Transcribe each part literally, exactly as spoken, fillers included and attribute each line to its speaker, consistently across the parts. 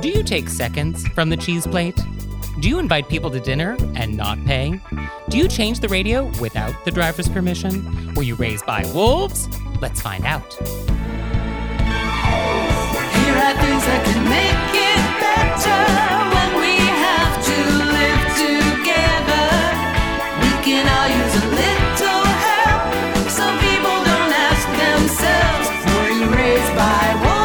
Speaker 1: Do you take seconds from the cheese plate? Do you invite people to dinner and not pay? Do you change the radio without the driver's permission? Were you raised by wolves? Let's find out.
Speaker 2: Here are things that can make it better when we have to live together. We can all use a little help. Some people don't ask themselves, were you raised by wolves?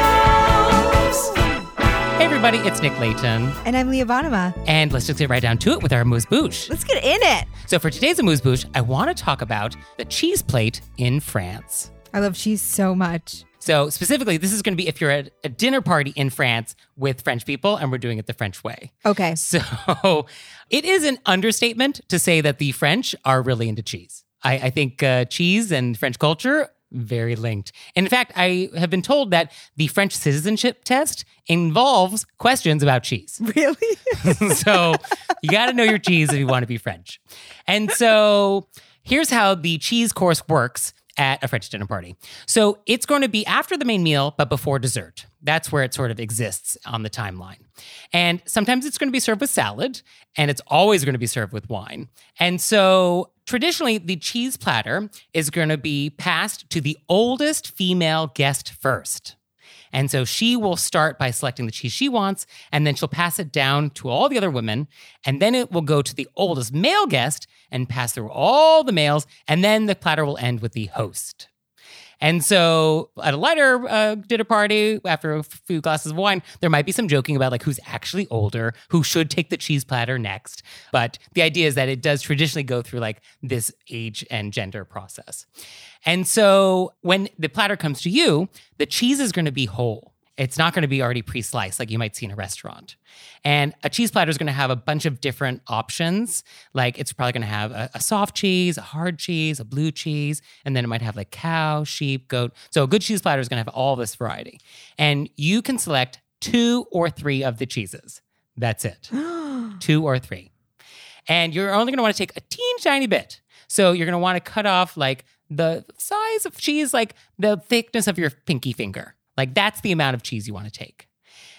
Speaker 1: Hey everybody, it's Nick Layton.
Speaker 3: And I'm Leah Bonnema.
Speaker 1: And let's just get right down to it with our amuse-bouche.
Speaker 3: Let's get in it.
Speaker 1: So for today's amuse-bouche, I want to talk about the cheese plate in France.
Speaker 3: I love cheese so much.
Speaker 1: So specifically, this is going to be if you're at a dinner party in France with French people, and we're doing it the French way.
Speaker 3: Okay.
Speaker 1: So it is an understatement to say that the French are really into cheese. I, I think uh, cheese and French culture, very linked. In fact, I have been told that the French citizenship test involves questions about cheese.
Speaker 3: Really?
Speaker 1: So you got to know your cheese if you want to be French. And so here's how the cheese course works at a French dinner party. So it's going to be after the main meal, but before dessert. That's where it sort of exists on the timeline. And sometimes it's going to be served with salad, and it's always going to be served with wine. And so traditionally, the cheese platter is going to be passed to the oldest female guest first. And so she will start by selecting the cheese she wants, and then she'll pass it down to all the other women, and then it will go to the oldest male guest and pass through all the males, and then the platter will end with the host. And so at a lighter uh, dinner party, after a few glasses of wine, there might be some joking about like who's actually older, who should take the cheese platter next. But the idea is that it does traditionally go through like this age and gender process. And so when the platter comes to you, the cheese is going to be whole. It's not going to be already pre-sliced like you might see in a restaurant. And a cheese platter is going to have a bunch of different options. Like it's probably going to have a, a soft cheese, a hard cheese, a blue cheese, and then it might have like cow, sheep, goat. So a good cheese platter is going to have all this variety. And you can select two or three of the cheeses. That's it. Two or three. And you're only going to want to take a teeny tiny bit. So you're going to want to cut off like the size of cheese, like the thickness of your pinky finger. Like that's the amount of cheese you want to take.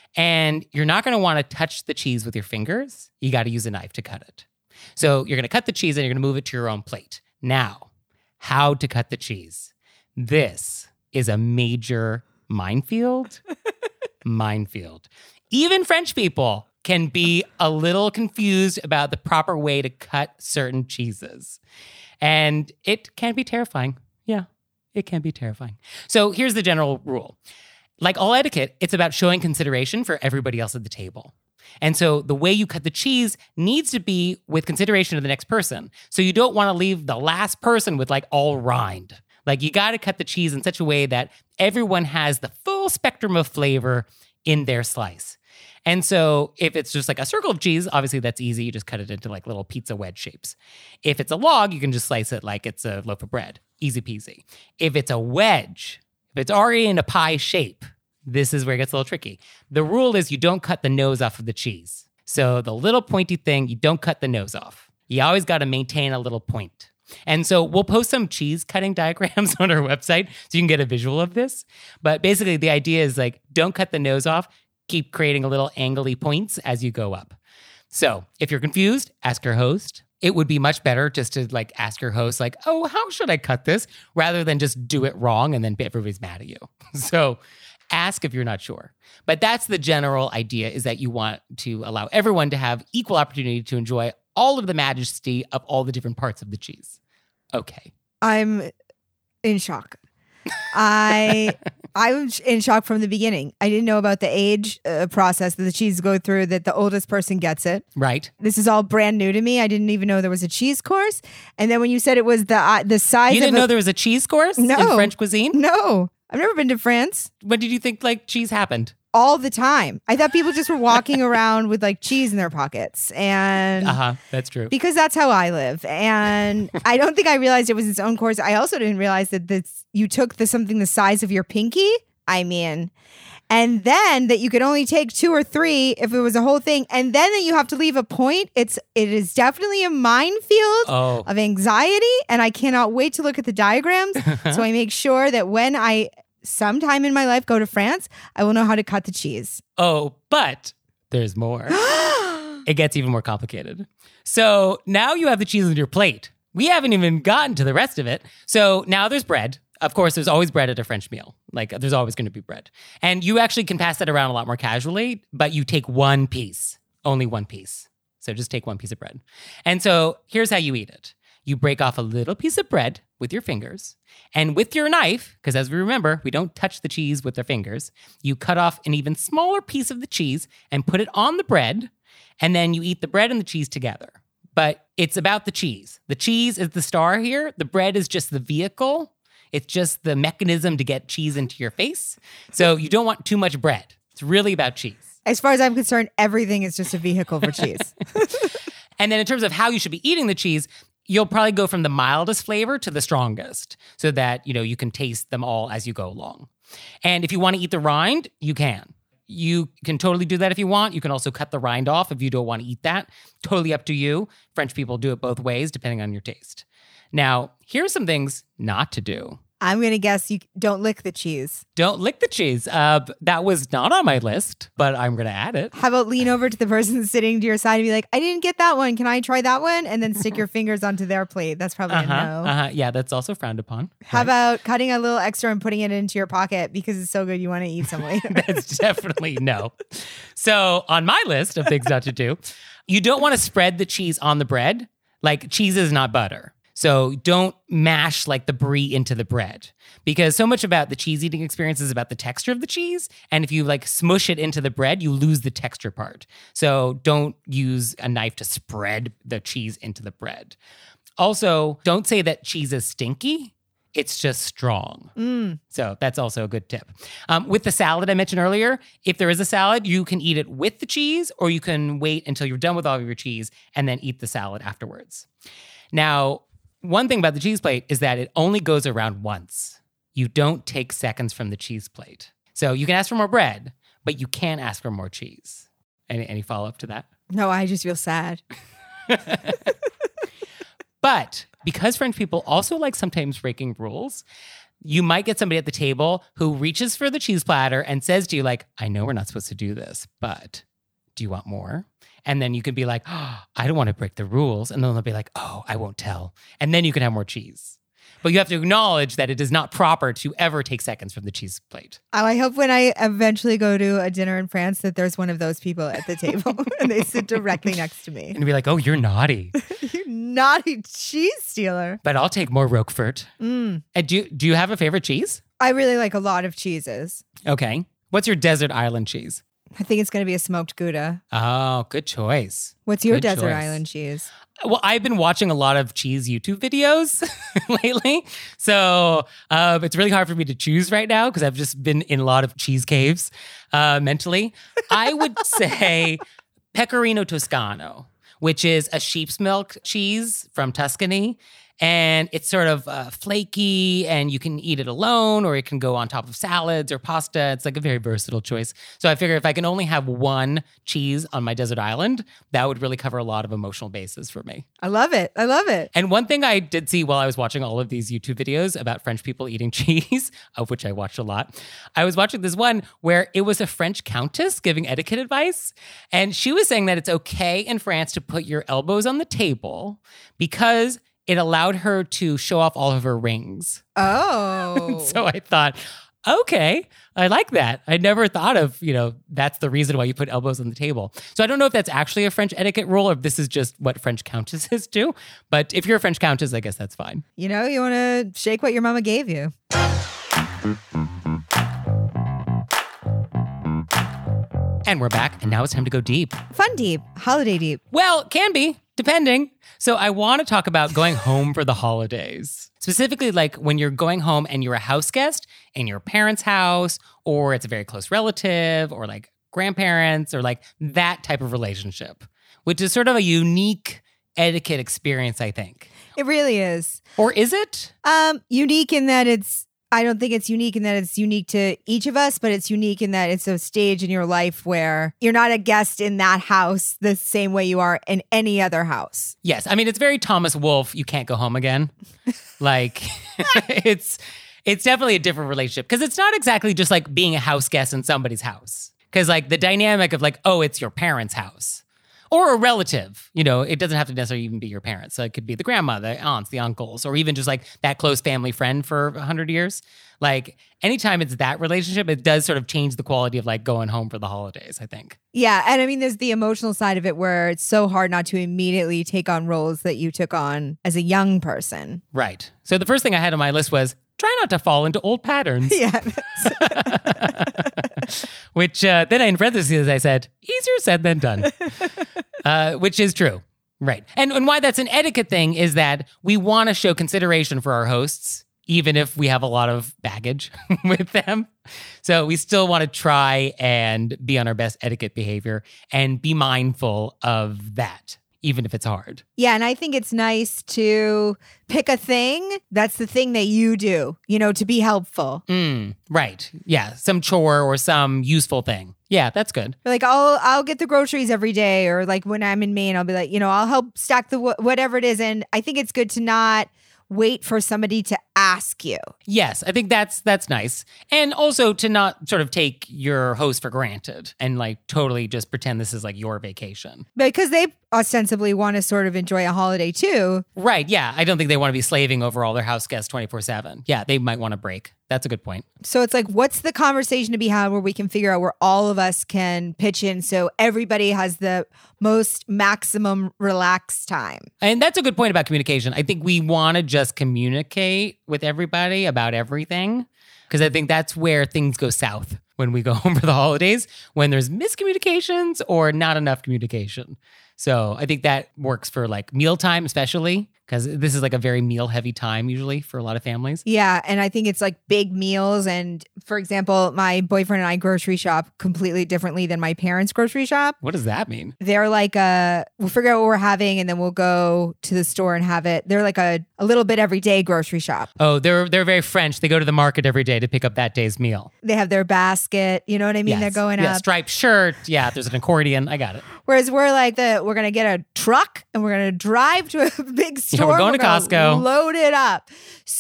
Speaker 1: And you're not going to want to touch the cheese with your fingers. You got to use a knife to cut it. So you're going to cut the cheese and you're going to move it to your own plate. Now, how to cut the cheese. This is a major minefield. Minefield. Even French people can be a little confused about the proper way to cut certain cheeses. And it can be terrifying. Yeah, it can be terrifying. So here's the general rule. Like all etiquette, it's about showing consideration for everybody else at the table. And so the way you cut the cheese needs to be with consideration of the next person. So you don't want to leave the last person with like all rind. Like you got to cut the cheese in such a way that everyone has the full spectrum of flavor in their slice. And so if it's just like a circle of cheese, obviously that's easy. You just cut it into like little pizza wedge shapes. If it's a log, you can just slice it like it's a loaf of bread. Easy peasy. If it's a wedge, if it's already in a pie shape, this is where it gets a little tricky. The rule is you don't cut the nose off of the cheese. So the little pointy thing, you don't cut the nose off. You always got to maintain a little point. And so we'll post some cheese cutting diagrams on our website so you can get a visual of this. But basically the idea is like, don't cut the nose off. Keep creating a little angly points as you go up. So if you're confused, ask your host. It would be much better just to like ask your host like, oh, how should I cut this? Rather than just do it wrong and then everybody's mad at you. So ask if you're not sure. But that's the general idea, is that you want to allow everyone to have equal opportunity to enjoy all of the majesty of all the different parts of the cheese. Okay.
Speaker 3: I'm in shock. I I was in shock from the beginning. I didn't know about the age uh, process that the cheese go through, that the oldest person gets it.
Speaker 1: Right.
Speaker 3: This is all brand new to me. I didn't even know there was a cheese course. And then when you said it was the uh, the size
Speaker 1: You didn't
Speaker 3: of a,
Speaker 1: know there was a cheese course
Speaker 3: no,
Speaker 1: in French cuisine?
Speaker 3: No. I've never been to France.
Speaker 1: When did you think like cheese happened?
Speaker 3: All the time. I thought people just were walking around with like cheese in their pockets. And
Speaker 1: uh-huh, that's true.
Speaker 3: Because that's how I live. And I don't think I realized it was its own course. I also didn't realize that this you took the something the size of your pinky. I mean, and then that you could only take two or three if it was a whole thing, and then that you have to leave a point. It's it is definitely a minefield
Speaker 1: oh.
Speaker 3: of anxiety, and I cannot wait to look at the diagrams. So I make sure that when I sometime in my life go to France, I will know how to cut the cheese.
Speaker 1: Oh, but there's more. It gets even more complicated. So now you have the cheese on your plate. We haven't even gotten to the rest of it. So now there's bread. Of course, there's always bread at a French meal. Like, there's always going to be bread. And you actually can pass that around a lot more casually, but you take one piece, only one piece. So just take one piece of bread. And so here's how you eat it. You break off a little piece of bread with your fingers, and with your knife, because as we remember, we don't touch the cheese with our fingers, you cut off an even smaller piece of the cheese and put it on the bread, and then you eat the bread and the cheese together. But it's about the cheese. The cheese is the star here. The bread is just the vehicle. It's just the mechanism to get cheese into your face. So you don't want too much bread. It's really about cheese.
Speaker 3: As far as I'm concerned, everything is just a vehicle for cheese.
Speaker 1: And then in terms of how you should be eating the cheese, you'll probably go from the mildest flavor to the strongest so that, you know, you can taste them all as you go along. And if you want to eat the rind, you can. You can totally do that if you want. You can also cut the rind off if you don't want to eat that. Totally up to you. French people do it both ways, depending on your taste. Now, here's some things not to do.
Speaker 3: I'm going to guess you don't lick the cheese.
Speaker 1: Don't lick the cheese. Uh, that was not on my list, but I'm going to add it.
Speaker 3: How about lean over to the person sitting to your side and be like, I didn't get that one. Can I try that one? And then stick your fingers onto their plate. That's probably
Speaker 1: Uh-huh,
Speaker 3: a no.
Speaker 1: uh-huh. Yeah, that's also frowned upon.
Speaker 3: How
Speaker 1: Right.
Speaker 3: about cutting a little extra and putting it into your pocket because it's so good you want to eat some later?
Speaker 1: That's definitely no. So on my list of things not to do, you don't want to spread the cheese on the bread. Like, cheese is not butter. So don't mash like the brie into the bread, because so much about the cheese eating experience is about the texture of the cheese. And if you like smush it into the bread, you lose the texture part. So don't use a knife to spread the cheese into the bread. Also, don't say that cheese is stinky. It's just strong.
Speaker 3: Mm.
Speaker 1: So that's also a good tip. Um, with the salad I mentioned earlier, if there is a salad, you can eat it with the cheese, or you can wait until you're done with all of your cheese and then eat the salad afterwards. Now, one thing about the cheese plate is that it only goes around once. You don't take seconds from the cheese plate. So you can ask for more bread, but you can't ask for more cheese. Any, any follow-up to that?
Speaker 3: No, I just feel sad.
Speaker 1: But because French people also like sometimes breaking rules, you might get somebody at the table who reaches for the cheese platter and says to you, like, I know we're not supposed to do this, but do you want more? And then you can be like, oh, I don't want to break the rules. And then they'll be like, oh, I won't tell. And then you can have more cheese. But you have to acknowledge that it is not proper to ever take seconds from the cheese plate.
Speaker 3: Oh, I hope when I eventually go to a dinner in France that there's one of those people at the table and they sit directly next to me.
Speaker 1: And be like, oh, you're naughty.
Speaker 3: You naughty cheese stealer.
Speaker 1: But I'll take more Roquefort.
Speaker 3: Mm.
Speaker 1: And do, do you have a favorite cheese?
Speaker 3: I really like a lot of cheeses.
Speaker 1: Okay. What's your desert island cheese?
Speaker 3: I think it's going to be a smoked Gouda.
Speaker 1: Oh, good choice.
Speaker 3: What's your
Speaker 1: Good
Speaker 3: desert
Speaker 1: choice.
Speaker 3: island cheese?
Speaker 1: Well, I've been watching a lot of cheese YouTube videos lately. So uh, it's really hard for me to choose right now because I've just been in a lot of cheese caves uh, mentally. I would say Pecorino Toscano, which is a sheep's milk cheese from Tuscany. And it's sort of uh, flaky, and you can eat it alone, or it can go on top of salads or pasta. It's like a very versatile choice. So I figure if I can only have one cheese on my desert island, that would really cover a lot of emotional bases for me.
Speaker 3: I love it. I love it.
Speaker 1: And one thing I did see while I was watching all of these YouTube videos about French people eating cheese, of which I watched a lot, I was watching this one where it was a French countess giving etiquette advice. And she was saying that it's okay in France to put your elbows on the table because it allowed her to show off all of her rings.
Speaker 3: Oh.
Speaker 1: So I thought, okay, I like that. I never thought of, you know, that's the reason why you put elbows on the table. So I don't know if that's actually a French etiquette rule or if this is just what French countesses do. But if you're a French countess, I guess that's fine.
Speaker 3: You know, you want to shake what your mama gave you.
Speaker 1: And we're back, and now it's time to go deep.
Speaker 3: Fun deep. Holiday deep.
Speaker 1: Well, can be, depending. So I want to talk about going home for the holidays. Specifically, like when you're going home and you're a house guest in your parents' house, or it's a very close relative, or like grandparents, or like that type of relationship, which is sort of a unique etiquette experience, I think.
Speaker 3: It really is.
Speaker 1: Or is it?
Speaker 3: Um, unique in that it's, I don't think it's unique in that it's unique to each of us, but it's unique in that it's a stage in your life where you're not a guest in that house the same way you are in any other house.
Speaker 1: Yes. I mean, it's very Thomas Wolfe, you can't go home again. Like, it's It's definitely a different relationship because it's not exactly just like being a house guest in somebody's house. Because like the dynamic of like, oh, it's your parents' house or a relative, you know, it doesn't have to necessarily even be your parents. So it could be the grandma, the aunts, the uncles, or even just like that close family friend for a hundred years. Like anytime it's that relationship, it does sort of change the quality of like going home for the holidays, I think.
Speaker 3: Yeah. And I mean, there's the emotional side of it where it's so hard not to immediately take on roles that you took on as a young person.
Speaker 1: Right. So the first thing I had on my list was try not to fall into old patterns.
Speaker 3: Yeah.
Speaker 1: Which uh, then in parentheses, I said, easier said than done, uh, which is true. Right. And, and why that's an etiquette thing is that we want to show consideration for our hosts, even if we have a lot of baggage with them. So we still want to try and be on our best etiquette behavior and be mindful of that, even if it's hard.
Speaker 3: Yeah, and I think it's nice to pick a thing that's the thing that you do, you know, to be helpful.
Speaker 1: Mm, right. Yeah. Some chore or some useful thing. Yeah, that's good.
Speaker 3: Like I'll I'll get the groceries every day, or like when I'm in Maine, I'll be like, you know, I'll help stack the wh- whatever it is. And I think it's good to not wait for somebody to ask you.
Speaker 1: Yes, I think that's that's nice. And also to not sort of take your host for granted and like totally just pretend this is like your vacation.
Speaker 3: Because they ostensibly want to sort of enjoy a holiday too.
Speaker 1: Right, yeah. I don't think they want to be slaving over all their house guests twenty-four seven. Yeah, they might want a break. That's a good point.
Speaker 3: So it's like, what's the conversation to be had where we can figure out where all of us can pitch in so everybody has the most maximum relaxed time?
Speaker 1: And that's a good point about communication. I think we want to just communicate with everybody about everything because I think that's where things go south when we go home for the holidays, when there's miscommunications or not enough communication. So I think that works for like mealtime, especially because this is like a very meal heavy time usually for a lot of families.
Speaker 3: Yeah. And I think it's like big meals. And for example, my boyfriend and I grocery shop completely differently than my parents' grocery shop.
Speaker 1: What does that mean?
Speaker 3: They're like a, we'll figure out what we're having and then we'll go to the store and have it. They're like a, a little bit every day grocery shop.
Speaker 1: Oh, they're they're very French. They go to the market every day to pick up that day's meal.
Speaker 3: They have their basket. You know what I mean?
Speaker 1: Yes.
Speaker 3: They're going
Speaker 1: yeah,
Speaker 3: up.
Speaker 1: Striped shirt. Yeah, there's an accordion. I got it.
Speaker 3: Whereas we're like the we're gonna get a truck and we're gonna drive to a big store.
Speaker 1: Yeah, we're going to
Speaker 3: gonna
Speaker 1: Costco.
Speaker 3: Load it up.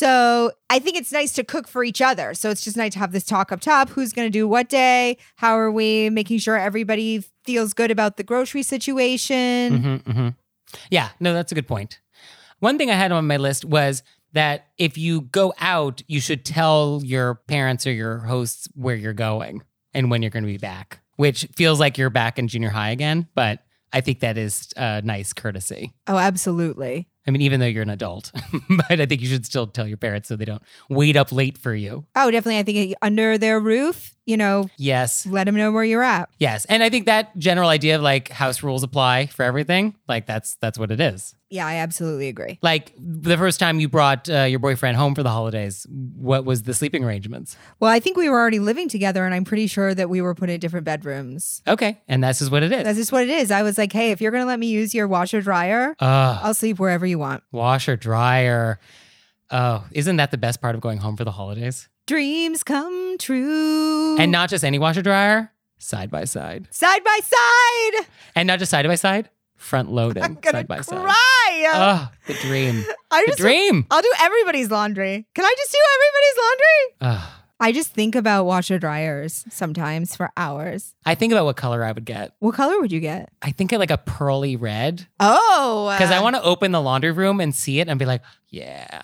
Speaker 3: So I think it's nice to cook for each other. So it's just nice to have this talk up top. Who's gonna do what day? How are we making sure everybody feels good about the grocery situation?
Speaker 1: Mm-hmm, mm-hmm. Yeah, no, that's a good point. One thing I had on my list was that if you go out, you should tell your parents or your hosts where you're going and when you're going to be back, which feels like you're back in junior high again. But I think that is a nice courtesy.
Speaker 3: Oh, absolutely.
Speaker 1: I mean, even though you're an adult, but I think you should still tell your parents so they don't wait up late for you.
Speaker 3: Oh, definitely. I think under their roof, you know,
Speaker 1: Yes.
Speaker 3: let them know where you're at.
Speaker 1: Yes. And I think that general idea of like house rules apply for everything, like that's that's what it is.
Speaker 3: Yeah, I absolutely agree.
Speaker 1: Like the first time you brought uh, your boyfriend home for the holidays, what was the sleeping arrangements?
Speaker 3: Well, I think we were already living together and I'm pretty sure that we were put in different bedrooms.
Speaker 1: Okay. And this is what it is.
Speaker 3: That's just what it is. I was like, hey, if you're going to let me use your washer dryer,
Speaker 1: Ugh.
Speaker 3: I'll sleep wherever you want.
Speaker 1: Washer, dryer. Oh, isn't that the best part of going home for the holidays?
Speaker 3: Dreams come true.
Speaker 1: And not just any washer dryer, side by side.
Speaker 3: Side by side.
Speaker 1: And not just side by side, front loading
Speaker 3: I'm gonna
Speaker 1: side by side.
Speaker 3: cry.
Speaker 1: Oh, the dream.
Speaker 3: I
Speaker 1: The
Speaker 3: just,
Speaker 1: dream.
Speaker 3: I'll do everybody's laundry. Can I just do everybody's laundry?
Speaker 1: Ugh.
Speaker 3: I just think about washer dryers sometimes for hours.
Speaker 1: I think about what color I would get.
Speaker 3: What color would you get?
Speaker 1: I think I like a pearly red
Speaker 3: Oh.
Speaker 1: because I want to open the laundry room and see it and be like, yeah.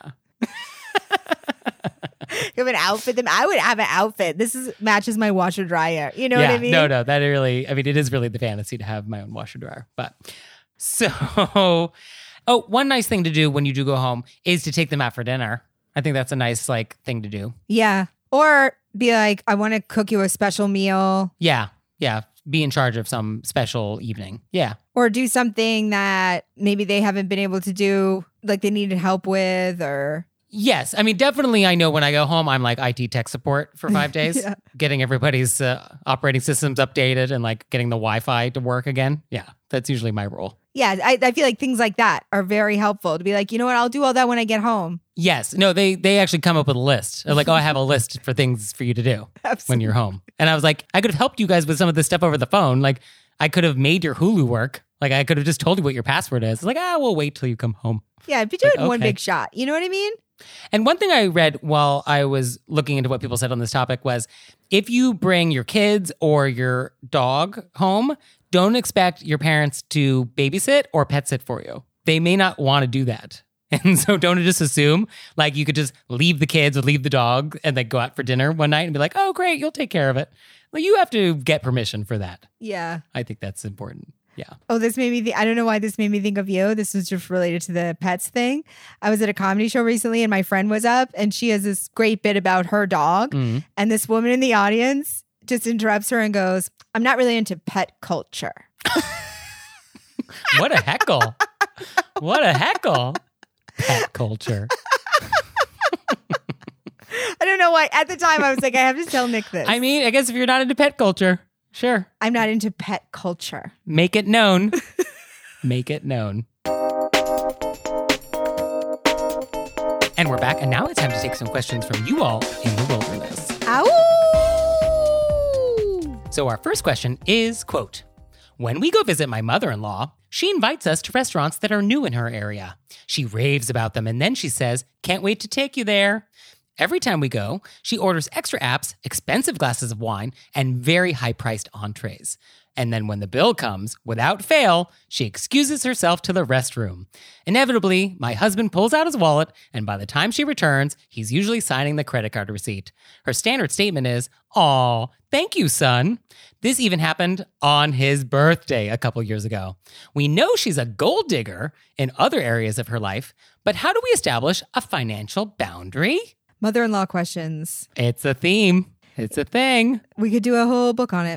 Speaker 3: You have an outfit. Then I would have an outfit. This is matches my washer dryer. You know
Speaker 1: yeah,
Speaker 3: what I mean?
Speaker 1: No, no, that really, I mean, it is really the fantasy to have my own washer dryer. But so, oh, one nice thing to do when you do go home is to take them out for dinner. I think that's a nice like thing to do.
Speaker 3: Yeah. Or be like, I want to cook you a special meal.
Speaker 1: Yeah, yeah. Be in charge of some special evening. Yeah.
Speaker 3: Or do something that maybe they haven't been able to do, like they needed help with, or
Speaker 1: Yes. I mean, definitely I know when I go home, I'm like I T tech support for five days,
Speaker 3: Yeah.
Speaker 1: getting everybody's uh, operating systems updated and like getting the Wi-Fi to work again. Yeah, that's usually my role.
Speaker 3: yeah, I, I feel like things like that are very helpful to be like, you know what, I'll do all that when I get home.
Speaker 1: Yes. No, they they actually come up with a list. They're like, oh, I have a list for things for you to do when you're home. And I was like, I could have helped you guys with some of this stuff over the phone. Like, I could have made your Hulu work. Like, I could have just told you what your password is. Like, ah, we'll wait till you come home.
Speaker 3: Yeah, but do it
Speaker 1: Like,
Speaker 3: in one
Speaker 1: okay.
Speaker 3: big shot. You know what I mean?
Speaker 1: And one thing I read while I was looking into what people said on this topic was if you bring your kids or your dog home, don't expect your parents to babysit or pet sit for you. They may not want to do that. And so don't just assume like you could just leave the kids or leave the dog and then go out for dinner one night and be like, oh, great, you'll take care of it. Well, you have to get permission for that.
Speaker 3: Yeah.
Speaker 1: I think that's important. Yeah.
Speaker 3: Oh, this made me think, I don't know why this made me think of you. This was just related to the pets thing. I was at a comedy show recently and my friend was up and she has this great bit about her dog.
Speaker 1: Mm.
Speaker 3: And this woman in the audience just interrupts her and goes, I'm not really into pet culture.
Speaker 1: What a heckle. What a heckle. Pet culture.
Speaker 3: I don't know why. At the time, I was like, I have to tell Nick this.
Speaker 1: I mean, I guess if you're not into pet culture, sure.
Speaker 3: I'm not into pet culture.
Speaker 1: Make it known. Make it known. And we're back, and now it's time to take some questions from you all in the wilderness.
Speaker 3: Ow!
Speaker 1: So our first question is, quote, when we go visit my mother-in-law, she invites us to restaurants that are new in her area. She raves about them, and then she says, can't wait to take you there. Every time we go, she orders extra apps, expensive glasses of wine, and very high-priced entrees. And then when the bill comes, without fail, she excuses herself to the restroom. Inevitably, my husband pulls out his wallet, and by the time she returns, he's usually signing the credit card receipt. Her standard statement is, aw, thank you, son. This even happened on his birthday a couple years ago. We know she's a gold digger in other areas of her life, but how do we establish a financial boundary?
Speaker 3: Mother-in-law questions.
Speaker 1: It's a theme. It's a thing.
Speaker 3: We could do a whole book on it.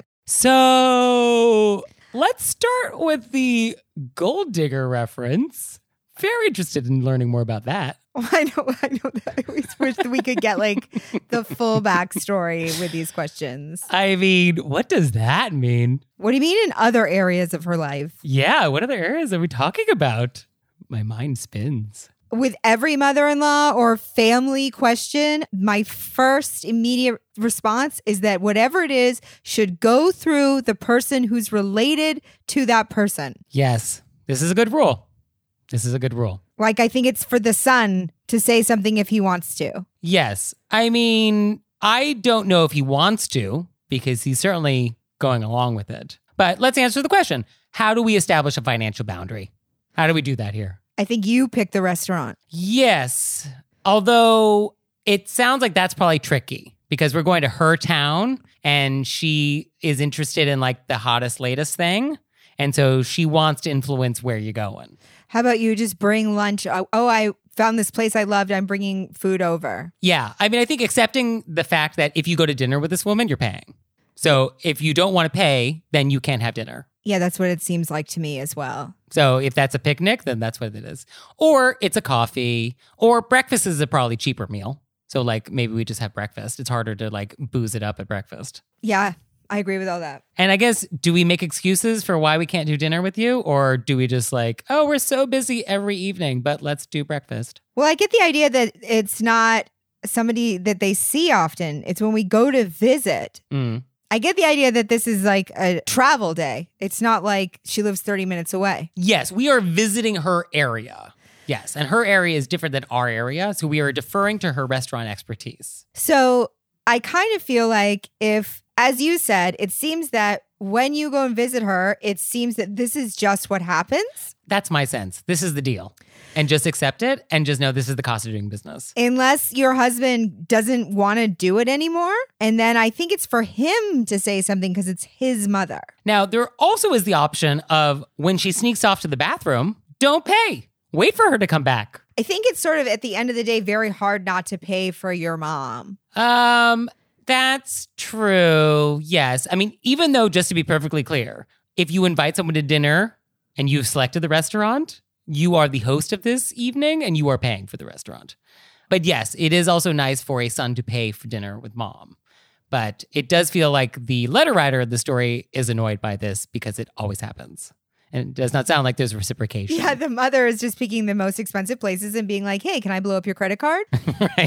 Speaker 1: So let's start with the gold digger reference. Very interested in learning more about that.
Speaker 3: Oh, I know, I know that. I always wish that we could get like the full backstory with these questions.
Speaker 1: I mean, what does that mean?
Speaker 3: What do you mean in other areas of her life?
Speaker 1: Yeah, what other areas are we talking about? My mind spins.
Speaker 3: With every mother-in-law or family question, my first immediate response is that whatever it is should go through the person who's related to that person.
Speaker 1: Yes, this is a good rule. This is a good rule.
Speaker 3: Like, I think it's for the son to say something if he wants to.
Speaker 1: Yes. I mean, I don't know if he wants to because he's certainly going along with it. But let's answer the question. How do we establish a financial boundary? How do we do that here?
Speaker 3: I think you pick the restaurant.
Speaker 1: Yes. Although it sounds like that's probably tricky because we're going to her town and she is interested in like the hottest, latest thing. And so she wants to influence where you're going.
Speaker 3: How about you just bring lunch? Oh, oh, I found this place I loved. I'm bringing food over.
Speaker 1: Yeah. I mean, I think accepting the fact that if you go to dinner with this woman, you're paying. So if you don't want to pay, then you can't have dinner.
Speaker 3: Yeah, that's what it seems like to me as well.
Speaker 1: So if that's a picnic, then that's what it is. Or it's a coffee, or breakfast is a probably cheaper meal. So like maybe we just have breakfast. It's harder to like booze it up at breakfast.
Speaker 3: Yeah, I agree with all that.
Speaker 1: And I guess, do we make excuses for why we can't do dinner with you? Or do we just like, oh, we're so busy every evening, but let's do breakfast?
Speaker 3: Well, I get the idea that it's not somebody that they see often. It's when we go to visit.
Speaker 1: Mm.
Speaker 3: I get the idea that this is like a travel day. It's not like she lives thirty minutes away.
Speaker 1: Yes, we are visiting her area. Yes, and her area is different than our area. So we are deferring to her restaurant expertise.
Speaker 3: So I kind of feel like if, as you said, it seems that when you go and visit her, it seems that this is just what happens.
Speaker 1: That's my sense. This is the deal. And just accept it and just know this is the cost of doing business.
Speaker 3: Unless your husband doesn't want to do it anymore. And then I think it's for him to say something because it's his mother.
Speaker 1: Now, there also is the option of when she sneaks off to the bathroom, don't pay. Wait for her to come back.
Speaker 3: I think it's sort of at the end of the day, very hard not to pay for your mom.
Speaker 1: Um, that's true. Yes. I mean, even though, just to be perfectly clear, if you invite someone to dinner and you've selected the restaurant, you are the host of this evening and you are paying for the restaurant. But yes, it is also nice for a son to pay for dinner with mom. But it does feel like the letter writer of the story is annoyed by this because it always happens. And it does not sound like there's reciprocation.
Speaker 3: Yeah, the mother is just picking the most expensive places and being like, hey, can I blow up your credit card?
Speaker 1: Right.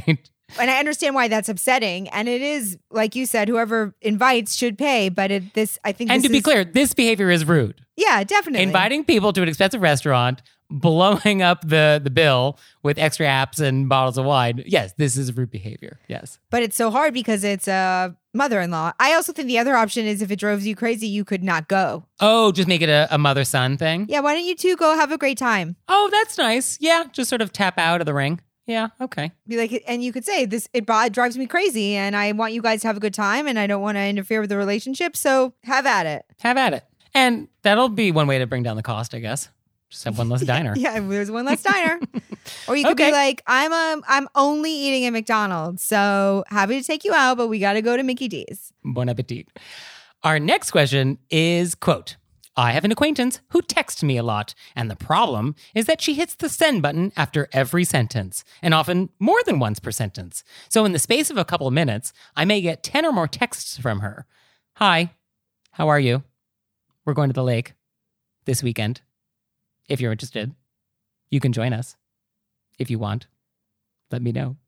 Speaker 3: And I understand why that's upsetting. And it is, like you said, whoever invites should pay. But it, this, I think,
Speaker 1: And
Speaker 3: this
Speaker 1: to be
Speaker 3: is-
Speaker 1: clear, this behavior is rude.
Speaker 3: yeah, definitely.
Speaker 1: Inviting people to an expensive restaurant, blowing up the, the bill with extra apps and bottles of wine. Yes, this is rude behavior. Yes.
Speaker 3: But it's so hard because it's a mother-in-law. I also think the other option is if it drove you crazy, you could not go.
Speaker 1: Oh, just make it a, a mother-son thing?
Speaker 3: Yeah, why don't you two go have a great time?
Speaker 1: Oh, that's nice. Yeah, just sort of tap out of the ring. Yeah, okay.
Speaker 3: Be like, and you could say this. It bo- drives me crazy, and I want you guys to have a good time, and I don't want to interfere with the relationship. So have at it.
Speaker 1: Have at it. And that'll be one way to bring down the cost, I guess. Just have one less diner.
Speaker 3: Yeah, there's one less diner. Or you could
Speaker 1: Okay.
Speaker 3: be like, I'm um, I'm only eating at McDonald's, so happy to take you out, but we got to go to Mickey D's.
Speaker 1: Bon appetit. Our next question is, quote, I have an acquaintance who texts me a lot, and the problem is that she hits the send button after every sentence, and often more than once per sentence. So in the space of a couple of minutes, I may get ten or more texts from her. Hi, how are you? We're going to the lake this weekend. If you're interested, you can join us. If you want, let me know.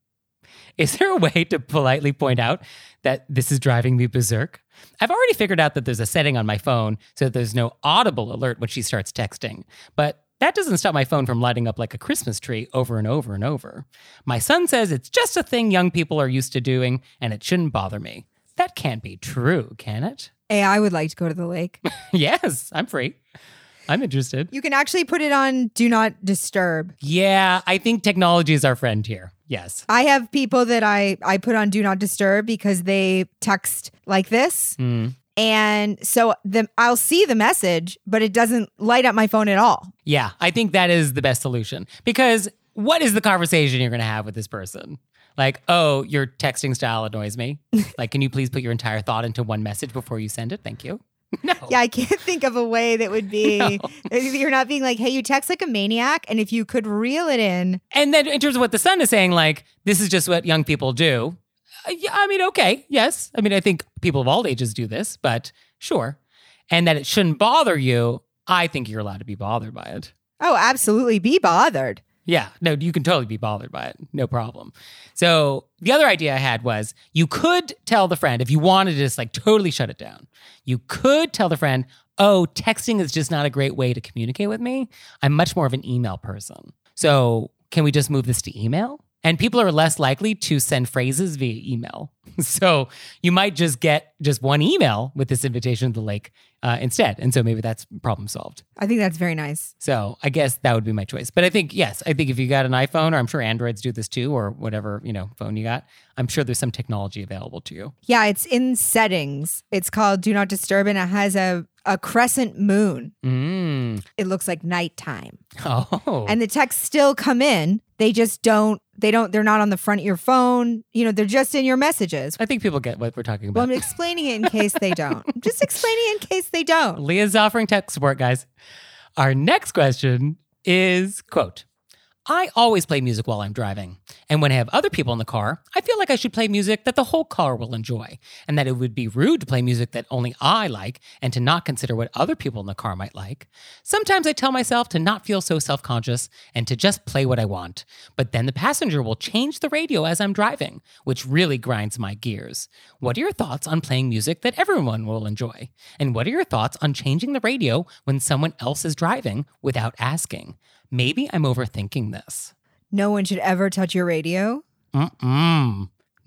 Speaker 1: Is there a way to politely point out that this is driving me berserk? I've already figured out that there's a setting on my phone so that there's no audible alert when she starts texting. But that doesn't stop my phone from lighting up like a Christmas tree over and over and over. My son says it's just a thing young people are used to doing and it shouldn't bother me. That can't be true, can it?
Speaker 3: Hey, I would like to go to the lake.
Speaker 1: Yes, I'm free. I'm interested.
Speaker 3: You can actually put it on Do Not Disturb.
Speaker 1: Yeah, I think technology is our friend here. Yes.
Speaker 3: I have people that I, I put on Do Not Disturb because they text like this.
Speaker 1: Mm.
Speaker 3: And so the, I'll see the message, but it doesn't light up my phone at all.
Speaker 1: Yeah, I think that is the best solution. Because what is the conversation you're going to have with this person? Like, oh, your texting style annoys me. Like, can you please put your entire thought into one message before you send it? Thank you. No.
Speaker 3: Yeah, I can't think of a way that would be,
Speaker 1: No.
Speaker 3: you're not being like, hey, you text like a maniac. And if you could reel it in.
Speaker 1: And then in terms of what the son is saying, like, this is just what young people do. Uh, yeah, I mean, okay, yes. I mean, I think people of all ages do this, but sure. And that it shouldn't bother you. I think you're allowed to be bothered by it.
Speaker 3: Oh, absolutely. Be bothered.
Speaker 1: Yeah, no, you can totally be bothered by it. No problem. So the other idea I had was you could tell the friend, if you wanted to just like totally shut it down, you could tell the friend, oh, texting is just not a great way to communicate with me. I'm much more of an email person. So can we just move this to email? And people are less likely to send phrases via email. So you might just get just one email with this invitation to the lake uh, instead. And so maybe that's problem solved.
Speaker 3: I think that's very nice.
Speaker 1: So I guess that would be my choice. But I think, yes, I think if you got an iPhone, or I'm sure Androids do this too, or whatever, you know, phone you got, I'm sure there's some technology available to you.
Speaker 3: Yeah, it's in settings. It's called Do Not Disturb, and it has a, a crescent moon.
Speaker 1: Mm.
Speaker 3: It looks like nighttime.
Speaker 1: Oh.
Speaker 3: And the texts still come in. They just don't, they don't, they're not on the front of your phone. You know, they're just in your messages.
Speaker 1: I think people get what we're talking
Speaker 3: Well,
Speaker 1: about.
Speaker 3: I'm explaining it in case they don't. I'm just explaining it in case they don't.
Speaker 1: Leah's offering tech support, guys. Our next question is, quote, I always play music while I'm driving. And when I have other people in the car, I feel like I should play music that the whole car will enjoy. And that it would be rude to play music that only I like and to not consider what other people in the car might like. Sometimes I tell myself to not feel so self-conscious and to just play what I want. But then the passenger will change the radio as I'm driving, which really grinds my gears. What are your thoughts on playing music that everyone will enjoy? And what are your thoughts on changing the radio when someone else is driving without asking? Maybe I'm overthinking this.
Speaker 3: No one should ever touch your radio,
Speaker 1: Mm-mm.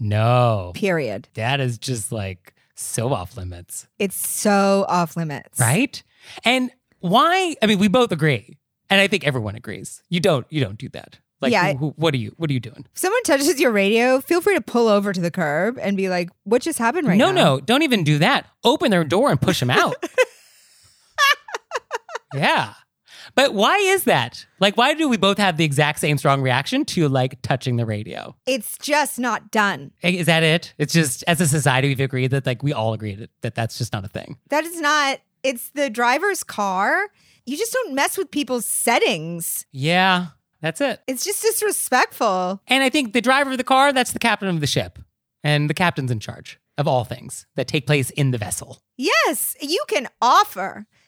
Speaker 1: No.
Speaker 3: period.
Speaker 1: That is just like so off limits,
Speaker 3: It's so off limits.
Speaker 1: right? And why? I mean, we both agree. And I think everyone agrees. You don't you don't do that. Like
Speaker 3: Yeah.
Speaker 1: who, who- what are you what are you doing?
Speaker 3: If someone touches your radio, feel free to pull over to the curb and be like, what just happened right
Speaker 1: no,
Speaker 3: now?
Speaker 1: no, don't even do that. Open their door and push them out. Yeah. But why is that? Like, why do we both have the exact same strong reaction to like touching the radio?
Speaker 3: It's just not done.
Speaker 1: Is that it? It's just as a society, we've agreed that like we all agree that, that that's just not a thing.
Speaker 3: That is not, it's the driver's car. You just don't mess with people's settings.
Speaker 1: Yeah, that's it.
Speaker 3: It's just disrespectful.
Speaker 1: And I think the driver of the car, that's the captain of the ship. And the captain's in charge of all things that take place in the vessel.
Speaker 3: Yes, you can offer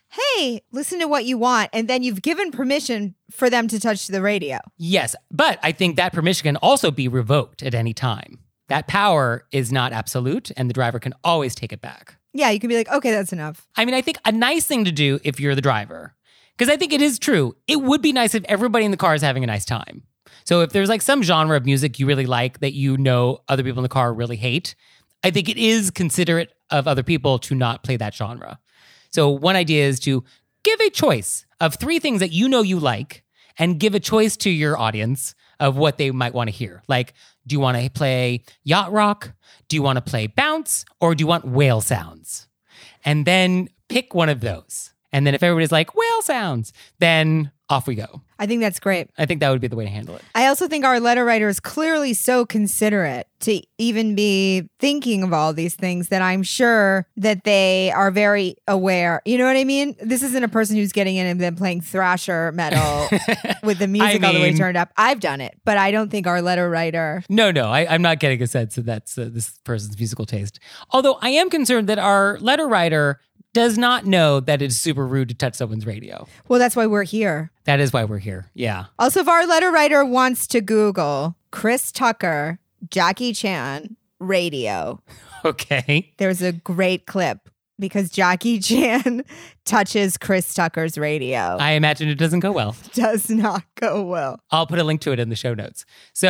Speaker 3: hey, listen to what you want. And then you've given permission for them to touch the radio.
Speaker 1: Yes, but I think that permission can also be revoked at any time. That power is not absolute, and the driver can always take it back.
Speaker 3: Yeah, you can be like, okay, that's enough.
Speaker 1: I mean, I think a nice thing to do if you're the driver, because I think it is true, it would be nice if everybody in the car is having a nice time. So if there's like some genre of music you really like that you know other people in the car really hate, I think it is considerate of other people to not play that genre. So one idea is to give a choice of three things that you know you like and give a choice to your audience of what they might want to hear. Like, do you want to play yacht rock? Do you want to play bounce? Or do you want whale sounds? And then pick one of those. And then if everybody's like, whale sounds, then off we go.
Speaker 3: I think that's great.
Speaker 1: I think that would be the way to handle it.
Speaker 3: I also think our letter writer is clearly so considerate to even be thinking of all these things that I'm sure that they are very aware. You know what I mean? This isn't a person who's getting in and then playing thrasher metal with the music
Speaker 1: I
Speaker 3: all the way
Speaker 1: mean-
Speaker 3: turned up. I've done it, but I don't think our letter writer.
Speaker 1: No, no, I, I'm not getting a sense that that's uh, this person's musical taste. Although I am concerned that our letter writer does not know that it's super rude to touch someone's radio.
Speaker 3: Well, that's why we're here.
Speaker 1: That is why we're here. Yeah.
Speaker 3: Also, if our letter writer wants to Google Chris Tucker, Jackie Chan, radio,
Speaker 1: Okay.
Speaker 3: there's a great clip because Jackie Chan touches Chris Tucker's radio.
Speaker 1: I imagine it doesn't go well.
Speaker 3: Does not go well.
Speaker 1: I'll put a link to it in the show notes.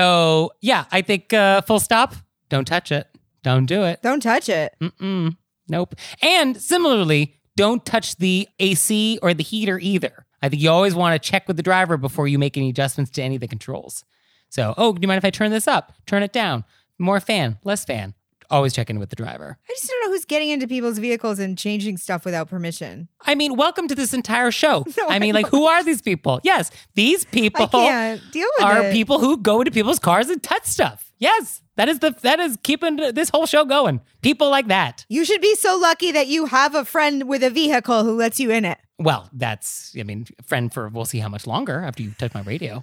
Speaker 1: So yeah, I think uh, full stop. Don't touch it. Don't do it.
Speaker 3: Don't touch it.
Speaker 1: Mm-mm. Nope. And similarly, don't touch the A C or the heater either. I think you always want to check with the driver before you make any adjustments to any of the controls. So, oh, do you mind if I turn this up? Turn it down. More fan, less fan. Always check in with the driver.
Speaker 3: I just don't know who's getting into people's vehicles and changing stuff without permission.
Speaker 1: I mean, welcome to this entire show.
Speaker 3: No,
Speaker 1: I mean,
Speaker 3: I
Speaker 1: like, who are these people? Yes, these people
Speaker 3: I can't deal with
Speaker 1: are
Speaker 3: it.
Speaker 1: people who go into people's cars and touch stuff. Yes, that is the that is keeping this whole show going. People like that.
Speaker 3: You should be so lucky that you have a friend with a vehicle who lets you in it.
Speaker 1: Well, that's, I mean, friend for we'll see how much longer after you touch my radio.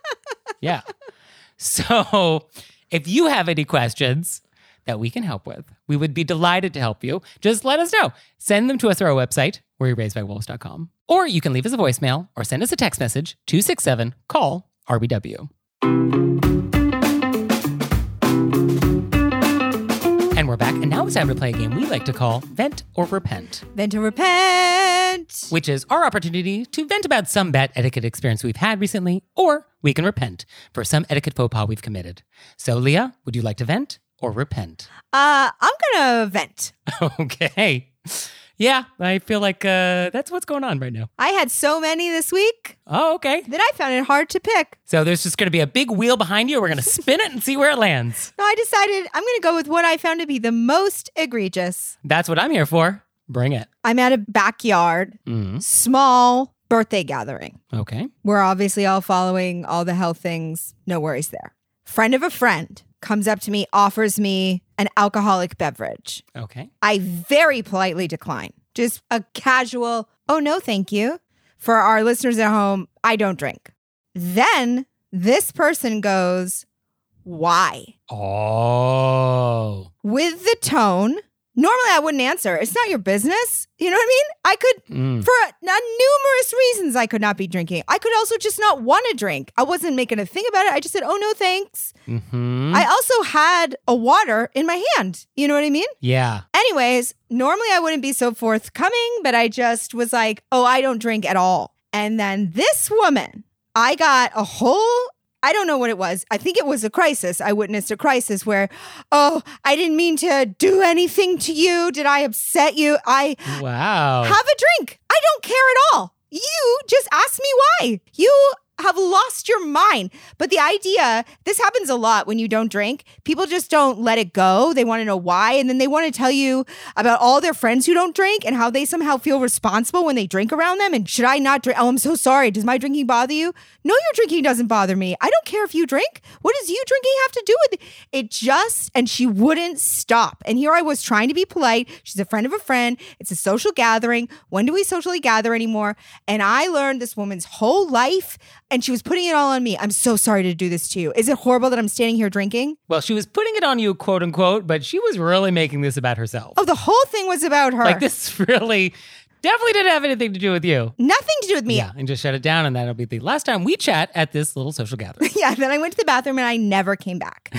Speaker 1: Yeah. So if you have any questions that we can help with, we would be delighted to help you. Just let us know. Send them to us through our website, were you raised by wolves dot com. Or you can leave us a voicemail or send us a text message, two six seven, call R B W. And we're back, and now it's time to play a game we like to call Vent or Repent,
Speaker 3: Then to repent.
Speaker 1: which is our opportunity to vent about some bad etiquette experience we've had recently, or we can repent for some etiquette faux pas we've committed. So, Leah, would you like to vent or repent?
Speaker 3: Uh, I'm gonna vent.
Speaker 1: Okay. Yeah, I feel like uh, that's what's going on right now.
Speaker 3: I had so many this week
Speaker 1: Oh, okay.
Speaker 3: that I found it hard to pick.
Speaker 1: So there's just going to be a big wheel behind you. We're going to spin it and see where it lands.
Speaker 3: So I decided I'm gonna go with what I found to be the most egregious.
Speaker 1: That's what I'm here for. Bring it.
Speaker 3: I'm at a backyard,
Speaker 1: Mm.
Speaker 3: small birthday gathering.
Speaker 1: Okay.
Speaker 3: We're obviously all following all the health things. No worries there. Friend of a friend comes up to me, offers me an alcoholic beverage.
Speaker 1: Okay.
Speaker 3: I very politely decline. Just a casual, oh, no, thank you. For our listeners at home, I don't drink. Then this person goes, why?
Speaker 1: Oh.
Speaker 3: With the tone. Normally, I wouldn't answer. It's not your business. You know what I mean? I could,
Speaker 1: Mm.
Speaker 3: for uh, numerous reasons, I could not be drinking. I could also just not want to drink. I wasn't making a thing about it. I just said, oh, no, thanks.
Speaker 1: Mm-hmm.
Speaker 3: I also had a water in my hand. You know what I mean?
Speaker 1: Yeah.
Speaker 3: Anyways, normally I wouldn't be so forthcoming, but I just was like, oh, I don't drink at all. And then this woman, I got a whole, I don't know what it was. I think it was a crisis. I witnessed a crisis where, oh, I didn't mean to do anything to you. Did I upset you? I
Speaker 1: Wow.
Speaker 3: have a drink. I don't care at all. You just ask me why. You have lost your mind. But the idea, this happens a lot when you don't drink. People just don't let it go. They want to know why. And then they want to tell you about all their friends who don't drink and how they somehow feel responsible when they drink around them. And should I not drink? Oh, I'm so sorry. Does my drinking bother you? No, your drinking doesn't bother me. I don't care if you drink. What does you drinking have to do with it? It just, and she wouldn't stop. And here I was trying to be polite. She's a friend of a friend. It's a social gathering. When do we socially gather anymore? And I learned this woman's whole life. And she was putting it all on me. I'm so sorry to do this to you. Is it horrible that I'm standing here drinking?
Speaker 1: Well, she was putting it on you, quote unquote, but she was really making this about herself.
Speaker 3: Oh, the whole thing was about her.
Speaker 1: Like, this really definitely didn't have anything to do with you.
Speaker 3: Nothing to do with me.
Speaker 1: Yeah, and just shut it down, and that'll be the last time we chat at this little social gathering.
Speaker 3: Yeah, then I went to the bathroom and I never came back.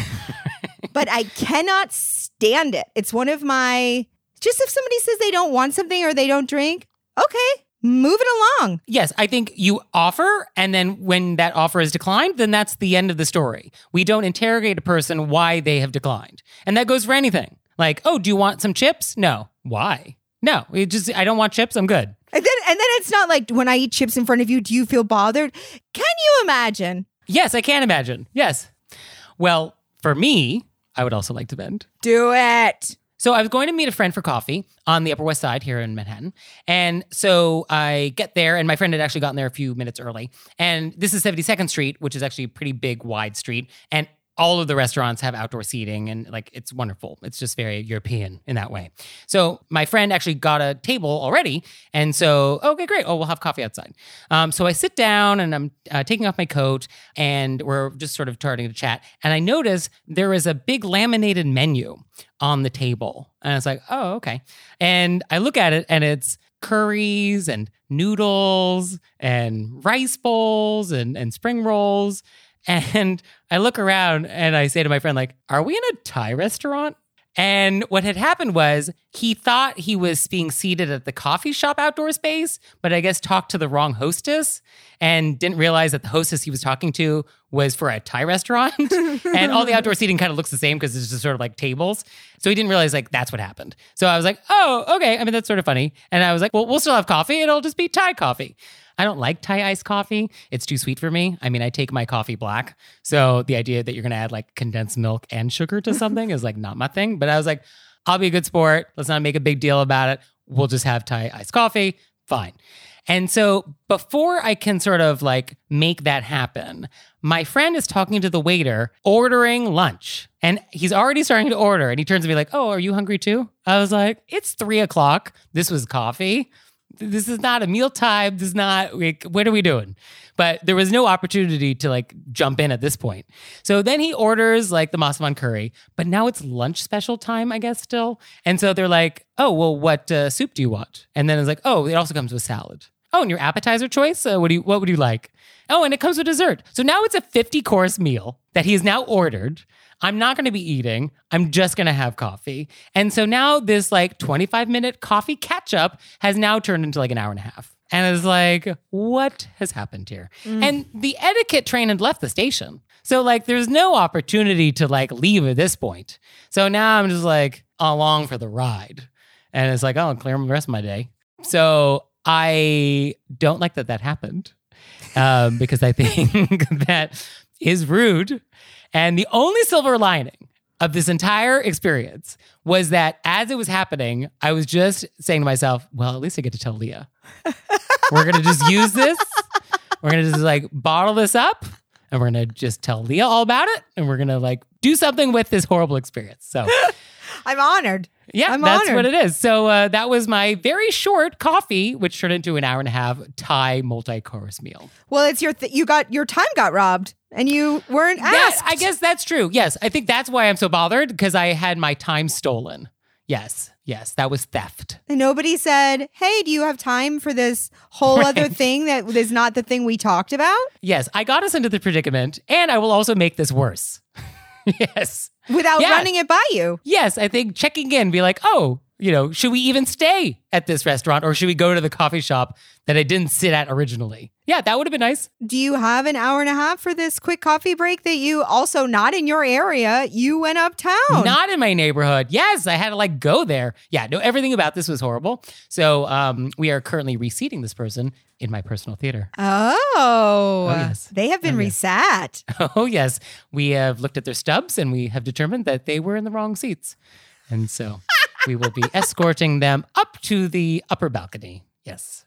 Speaker 3: But I cannot stand it. It's one of my, just if somebody says they don't want something or they don't drink, okay, move it along.
Speaker 1: Yes, I think you offer, and then when that offer is declined, then that's the end of the story. We don't interrogate a person why they have declined. And that goes for anything. Like, oh, do you want some chips? No. Why? No, it just, I don't want chips. I'm good.
Speaker 3: And then, and then it's not like when I eat chips in front of you, do you feel bothered? Can you imagine?
Speaker 1: Yes, I can imagine. Yes. Well, for me, I would also like to vent.
Speaker 3: Do it.
Speaker 1: So I was going to meet a friend for coffee on the Upper West Side here in Manhattan. And so I get there, and my friend had actually gotten there a few minutes early. And this is seventy-second Street, which is actually a pretty big, wide street. And all of the restaurants have outdoor seating, and like it's wonderful. It's just very European in that way. So my friend actually got a table already, and so okay, great. Oh, we'll have coffee outside. Um, so I sit down and I'm uh, taking off my coat, and we're just sort of starting to chat. And I notice there is a big laminated menu on the table, and it's like, oh, okay. And I look at it, and it's curries and noodles and rice bowls and and spring rolls. And I look around and I say to my friend, like, are we in a Thai restaurant? And what had happened was he thought he was being seated at the coffee shop outdoor space, but I guess talked to the wrong hostess and didn't realize that the hostess he was talking to was for a Thai restaurant. And all the outdoor seating kind of looks the same because it's just sort of like tables. So he didn't realize like that's what happened. So I was like, oh, okay. I mean, that's sort of funny. And I was like, well, we'll still have coffee. It'll just be Thai coffee. I don't like Thai iced coffee. It's too sweet for me. I mean, I take my coffee black. So the idea that you're going to add like condensed milk and sugar to something is like not my thing. But I was like, I'll be a good sport. Let's not make a big deal about it. We'll just have Thai iced coffee. Fine. And so before I can sort of like make that happen, my friend is talking to the waiter, ordering lunch. And he's already starting to order. And he turns to me like, oh, are you hungry too? I was like, it's three o'clock. This was coffee. This is not a meal time. This is not, like, what are we doing? But there was no opportunity to like jump in at this point. So then he orders like the Masaman curry, but now it's lunch special time, I guess, still. And so they're like, oh, well, what uh, soup do you want? And then it's like, oh, it also comes with salad. Oh, and your appetizer choice? Uh, what do you, what would you like? Oh, and it comes with dessert. So now it's a fifty course meal that he has now ordered. I'm not going to be eating. I'm just going to have coffee. And so now this like twenty-five minute coffee catch up has now turned into like an hour and a half. And it's like, what has happened here? Mm. And the etiquette train had left the station. So like, there's no opportunity to like leave at this point. So now I'm just like along for the ride. And it's like, oh, I'll clear the rest of my day. So I don't like that that happened um, because I think that is rude. And the only silver lining of this entire experience was that as it was happening, I was just saying to myself, well, at least I get to tell Leah. We're going to just use this. We're going to just like bottle this up and we're going to just tell Leah all about it. And we're going to like do something with this horrible experience. So
Speaker 3: I'm honored.
Speaker 1: Yeah,
Speaker 3: I'm
Speaker 1: that's
Speaker 3: honored.
Speaker 1: what it is. So uh, that was my very short coffee, which turned into an hour and a half Thai multi-course meal.
Speaker 3: Well, it's your, th- you got, your time got robbed and you weren't asked.
Speaker 1: That, I guess that's true. Yes. I think that's why I'm so bothered because I had my time stolen. Yes. Yes. That was theft.
Speaker 3: And nobody said, hey, do you have time for this whole
Speaker 1: Right.
Speaker 3: other thing that is not the thing we talked about?
Speaker 1: Yes. I got us into the predicament and I will also make this worse. Yes.
Speaker 3: Without
Speaker 1: Yeah.
Speaker 3: running it by you.
Speaker 1: Yes. I think checking in, be like, oh, you know, should we even stay at this restaurant or should we go to the coffee shop that I didn't sit at originally? Yeah, that would have been nice.
Speaker 3: Do you have an hour and a half for this quick coffee break that you also not in your area? You went uptown.
Speaker 1: Not in my neighborhood. Yes, I had to like go there. Yeah, no, everything about this was horrible. So um, we are currently reseating this person in my personal theater.
Speaker 3: Oh,
Speaker 1: Oh, yes.
Speaker 3: They have been
Speaker 1: Oh, yes.
Speaker 3: resat.
Speaker 1: Oh, yes. We have looked at their stubs and we have determined that they were in the wrong seats. And so we will be escorting them up to the upper balcony. Yes.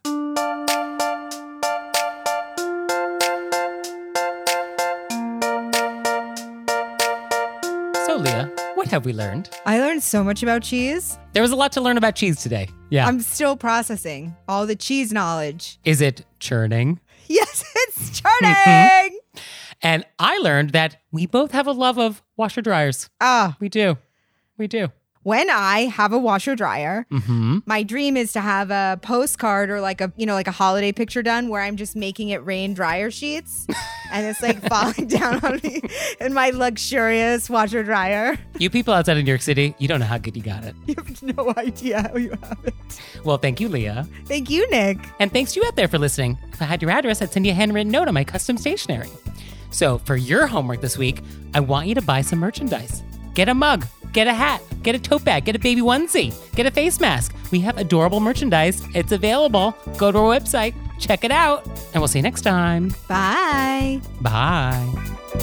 Speaker 1: So, Leah, what have we learned?
Speaker 3: I learned so much about cheese.
Speaker 1: There was a lot to learn about cheese today. Yeah.
Speaker 3: I'm still processing all the cheese knowledge.
Speaker 1: Is it churning?
Speaker 3: Yes, it's churning.
Speaker 1: And I learned that we both have a love of washer dryers.
Speaker 3: Ah,
Speaker 1: We do. We do.
Speaker 3: when I have a washer dryer,
Speaker 1: Mm-hmm.
Speaker 3: my dream is to have a postcard or like a, you know, like a holiday picture done where I'm just making it rain dryer sheets and it's like falling down on me in my luxurious washer dryer.
Speaker 1: You people outside of New York City, you don't know how good you got it.
Speaker 3: You have no idea how you have it.
Speaker 1: Well, thank you, Leah.
Speaker 3: Thank you, Nick.
Speaker 1: And thanks to you out there for listening. If I had your address, I'd send you a handwritten note on my custom stationery. So for your homework this week, I want you to buy some merchandise. Get a mug, get a hat, get a tote bag, get a baby onesie, get a face mask. We have adorable merchandise. It's available. Go to our website, check it out, and we'll see you next time.
Speaker 3: Bye.
Speaker 1: Bye.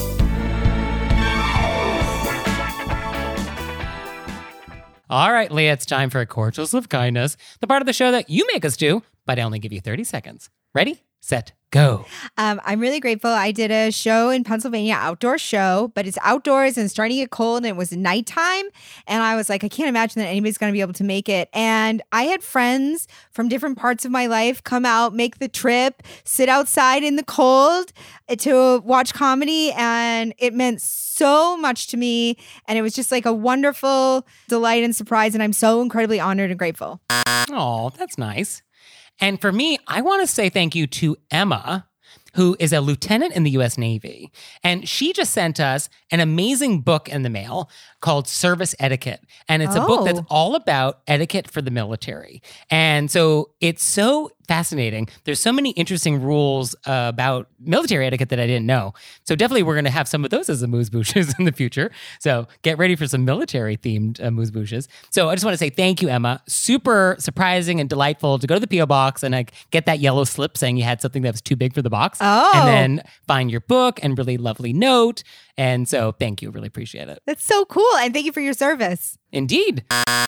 Speaker 1: All right, Leah, it's time for a Cordials of Kindness, the part of the show that you make us do, but I only give you thirty seconds. Ready, set, go.
Speaker 3: Um, I'm really grateful. I did a show in Pennsylvania, outdoor show, but it's outdoors and it's starting to get cold and it was nighttime. And I was like, I can't imagine that anybody's going to be able to make it. And I had friends from different parts of my life come out, make the trip, sit outside in the cold to watch comedy. And it meant so much to me. And it was just like a wonderful delight and surprise. And I'm so incredibly honored and grateful.
Speaker 1: Oh, that's nice. And for me, I want to say thank you to Emma, who is a lieutenant in the U S Navy. And she just sent us an amazing book in the mail called Service Etiquette. And it's a book that's
Speaker 3: Oh.
Speaker 1: all about etiquette for the military. And so it's so fascinating. There's so many interesting rules uh, about military etiquette that I didn't know. So definitely we're going to have some of those as amuse bouches in the future. So get ready for some military themed amuse bouches. So I just want to say thank you, Emma. Super surprising and delightful to go to the P O box and like get that yellow slip saying you had something that was too big for the box.
Speaker 3: Oh.
Speaker 1: And then find your book and really lovely note. And so thank you. Really appreciate it.
Speaker 3: That's so cool. And thank you for your service.
Speaker 1: Indeed.